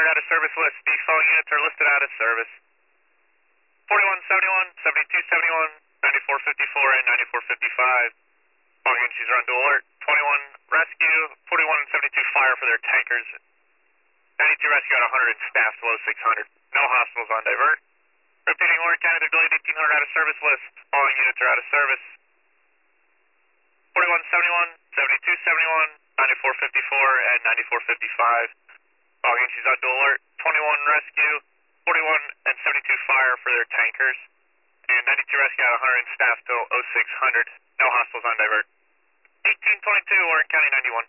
out of service list. These following units are listed out of service. 4171, 7271, 9454, and 9455. All agencies are on dual alert. 21 rescue, 41 and 72 fire for their tankers. 92 rescue out of 100 and staff below 600. No hospitals on divert. Repeating Orange County, they're delayed 1800 out of service list. All units are out of service. 4171, 7271, 9454, and 9455. All agencies on dual alert. 21 rescue, 41 and 72 fire for their tankers. And 92 rescue out of 100 and staff till 0600. No hospitals on divert. 1822, Orange County 91.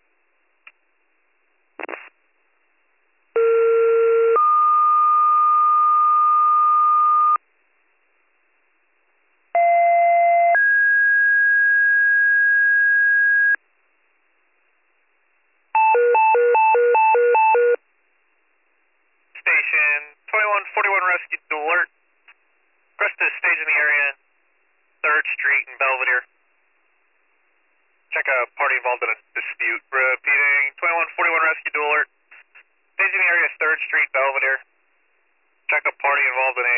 Station 2141 rescue to alert. Rest of the stage in the area, 3rd Street and Belvedere. Check a party involved in a dispute. Repeating 2141 rescue to alert. Stage in the area, 3rd Street, Belvedere. Check a party involved in a